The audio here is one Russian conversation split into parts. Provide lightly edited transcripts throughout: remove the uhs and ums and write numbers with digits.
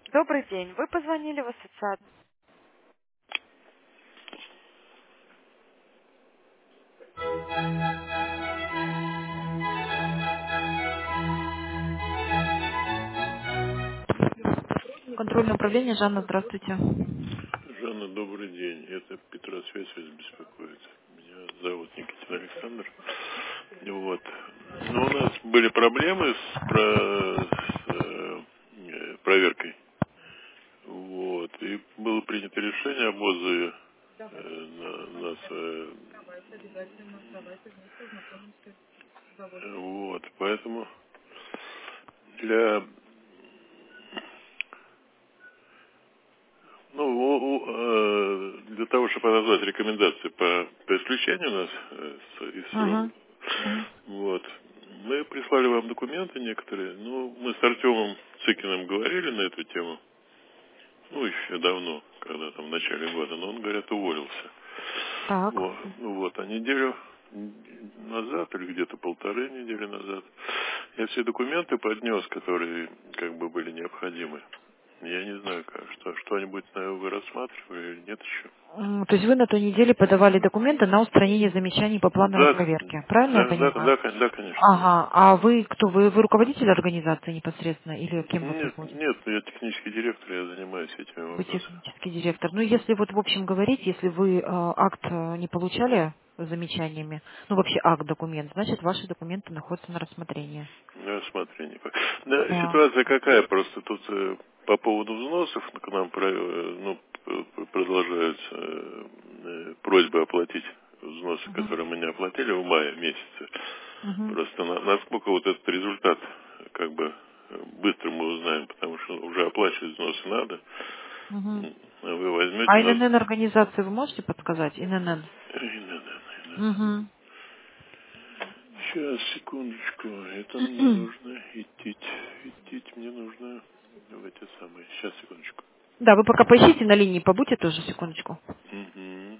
Добрый день. Вы позвонили в ассоциацию. Контрольное управление. Жанна, здравствуйте. Жанна, добрый день. Это Петросвязь вас беспокоит. Меня зовут Никитин Александр. Вот. Но у нас были проблемы с проверкой. Вот. И было принято решение об отзыве на нас. Вот. Поэтому для для того, чтобы назвать рекомендации по исключению нас из СРО, Ага. Ага. вот, мы прислали вам документы некоторые. Ну, мы с Артемом Цыкиным говорили на эту тему. Ну, еще давно, когда там в начале года, но он, говорят, уволился. Так. Вот, ну вот, а неделю назад, или где-то 1,5 недели назад, я все документы поднес, которые как бы были необходимы. Я не знаю, что-нибудь, наверное, вы рассматривали или нет еще. То есть вы на той неделе подавали документы на устранение замечаний по плановой Да, проверке. Правильно я да, да, понимаю? да, да, конечно, да. Ага. А вы кто? Вы руководитель организации непосредственно или кем вы Нет, приходите? нет, я технический директор, я занимаюсь этими Вы вопросами. технический директор. Ну, если вот в общем говорить, если вы акт не получали с замечаниями, ну, вообще акт, документ, значит, ваши документы находятся на рассмотрении. На рассмотрение. Да, Да. ситуация какая? Просто тут по поводу взносов к нам продолжаются просьбы оплатить взносы, Мгм. которые мы не оплатили в мае месяце. Мгм. Просто насколько вот этот результат как бы быстро мы узнаем, потому что уже оплачивать взносы надо. Мгм. Вы возьмете А нас. ИНН организации вы можете подсказать? ИНН. И надо. Угу. Сейчас, секундочку. Это мне нужно идти. Мне нужно в эти самые. Сейчас, секундочку. Да, вы пока поищите на линии, побудьте тоже секундочку. Мгм.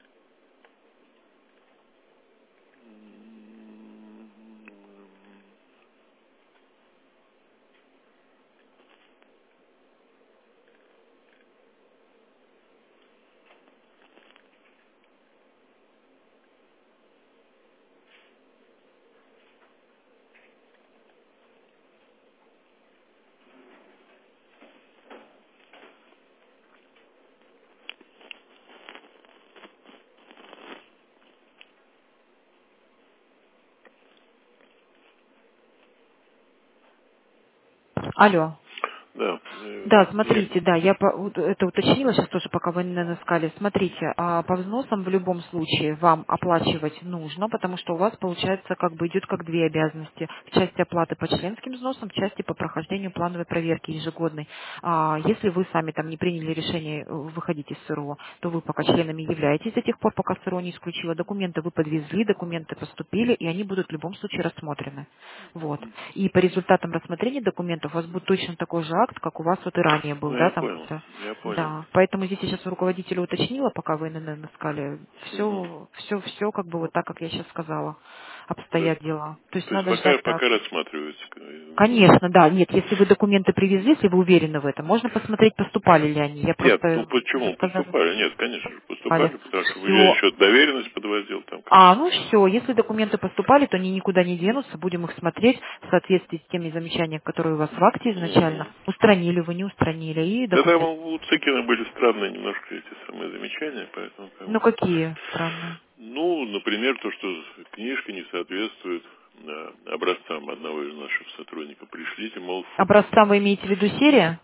Алло. Да. Да, смотрите, да, я вот это уточнила сейчас тоже, пока вы не искали. Смотрите, по взносам в любом случае вам оплачивать нужно, потому что у вас получается как бы идет как две обязанности. В части оплаты по членским взносам, в части по прохождению плановой проверки ежегодной. Если вы сами там не приняли решение выходить из СРО, то вы пока членами являетесь до тех пор, пока СРО не исключило документы, вы подвезли, документы поступили, и они будут в любом случае рассмотрены. Вот. И по результатам рассмотрения документов у вас будет точно такой же акт, как у вас вот и ранее был, Ну, да, я там понял. как-то. Я понял. Да. Поэтому здесь я сейчас у руководителя уточнила, пока вы ННН искали. Мгм. Все как бы вот так, как я сейчас сказала, То, обстоят дела. То есть то есть надо ждать, да. пока рассматривается. Конечно, да. Нет, если вы документы привезли, если вы уверены в этом, можно посмотреть, поступали ли они. Я Нет, ну просто почему? сказала, Поступали. Нет, конечно же, поступали, потому что я все. еще доверенность подвозил там как-то. Ну все, если документы поступали, то они никуда не денутся, будем их смотреть в соответствии с теми замечаниями, которые у вас в акте изначально. Мгм. Устранили вы, не устранили, и Да там документы. у Цыкина были странные немножко эти самые замечания, поэтому как Ну бы... какие странные? Ну, например, то, что книжка не соответствует образцам одного из наших сотрудников. Пришлите, мол, Образца вы имеете в виду серия?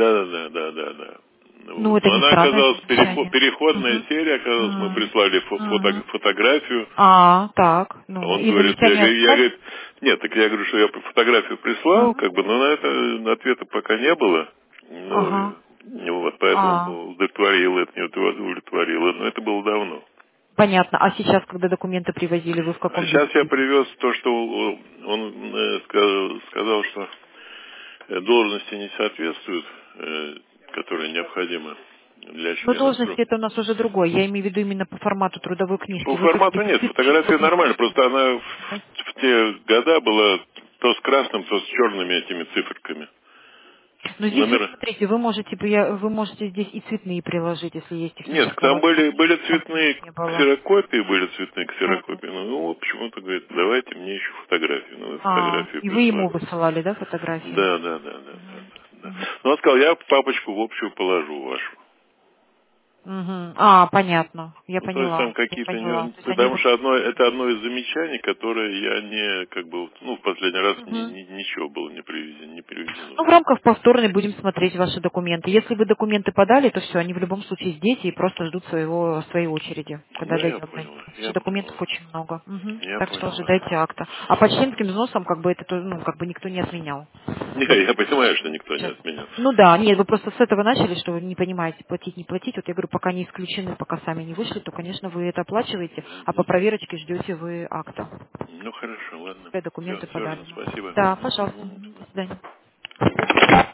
да. Ну Ну вот. это Но не она странное оказалась замечание. переходная Мгм. серия, оказалось, мы Мгм. прислали Мгм. фотографию. Так, А ну он и говорит, замечания остались? говорит, нет, так я говорю, что я фотографию прислал, Мгм. как бы, но на это ответа пока не было. Ну, Ага. вот поэтому удовлетворило это, не удовлетворило, но это было давно. Понятно. А сейчас, когда документы привозили, вы в А каком виде сейчас я привезли? привез то, что он сказал, что должности не соответствуют, которые необходимы для Но члена СРО. должность это у нас уже другой. Я имею в виду именно по формату трудовой книжки. По Вы как формату нет, фотография трудовой нормальная, книжки. просто она Да? в те года была то с красным, то с черными этими циферками. Но здесь, вот Номера. смотрите, вы можете здесь и цветные приложить, если есть Нет, техническая там были возможность, чтобы цветные не было. ксерокопии, были цветные Мгм. ксерокопии. Ну, вот почему-то говорит, давайте мне еще фотографию. Ну, вы фотографию И вы ему прислали. высылали, да, фотографии? Да. Ну, он сказал, я папочку в общую положу вашу. Мгм. Понятно. Я Ну, то есть там поняла. Я какие-то поняла. То есть они потому вот... что это одно из замечаний, которое я не, как бы, в последний раз Мгм. ничего было не приведено. Ну, в рамках повторной будем смотреть ваши документы. Если вы документы подали, то все, они в любом случае здесь и просто ждут своей очереди, когда Да, я дойдет до них. понял, Потому что я документов понял, очень много. Мгм. я Так что понял. ожидайте акта. А по членским взносам как бы это как бы никто не отменял. Не, Вот я понимаю, что никто не сейчас. отменял. Ну да, нет, вы просто с этого начали, что вы не понимаете, платить, не платить. Вот я говорю, пока не исключены, пока сами не вышли, то, конечно, вы это оплачиваете, а по проверочке ждете вы акта. Ну, хорошо, ладно. Когда Все, документы все, подали. спасибо. Да, пожалуйста. Мгм. До свидания.